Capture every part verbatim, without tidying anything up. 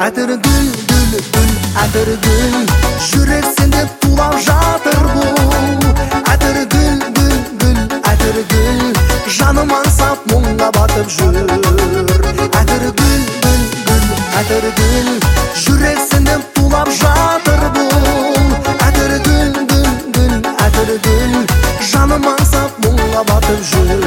Әтір гүл, гүл, гүл, әтір гүл, жүрек сенде тулап жатыр бұл. Әтір гүл, гүл, гүл, әтір гүл, жаным аңсап мұңға батып жүр. Әтір гүл, гүл, гүл, әтір гүл, жүрек сенде тулап жатыр бұл. Әтір гүл, гүл, гүл, әтір гүл, жаным аңсап мұңға батып жүр.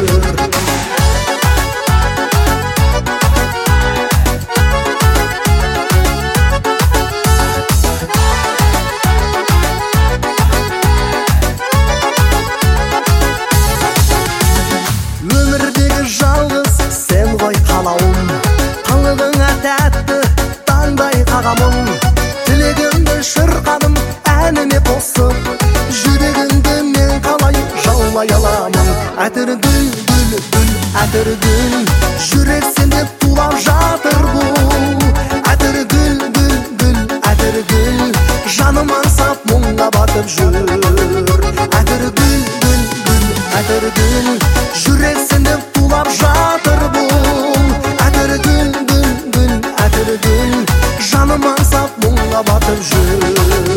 Жалғыз сен ғой қалауым, қылығыңа тәтті таңдай қағамын. Тілегімді шырқадым әніме қосып, жүрегіңді мен қалай жаулай аламын. Әтір гүл, гүл, гүл, әтір гүл, жүрек сенде тулап жатыр бұл. Әтір гүл, гүл, гүл, әтір гүл, жаным аңсап мұңға батып жүр. Әтір гүл, гүл, гүл, әтір гүл, жүрек сенде тулап жатыр бұл. Әтір гүл, гүл, гүл, әтір гүл, жаным аңсап мұңға батып жүр.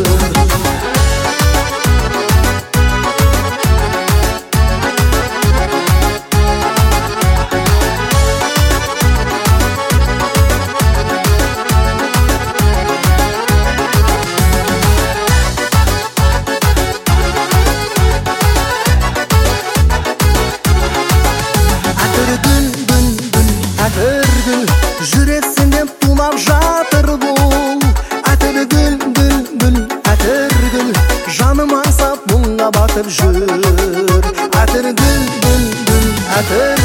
Әтір гүл, жүрек сенде тулап жатыр бұл. Әтір гүл, гүл, гүл, әтір гүл, жаным аңсап мұңға батып жүр. Әтір гүл, гүл, гүл, әтір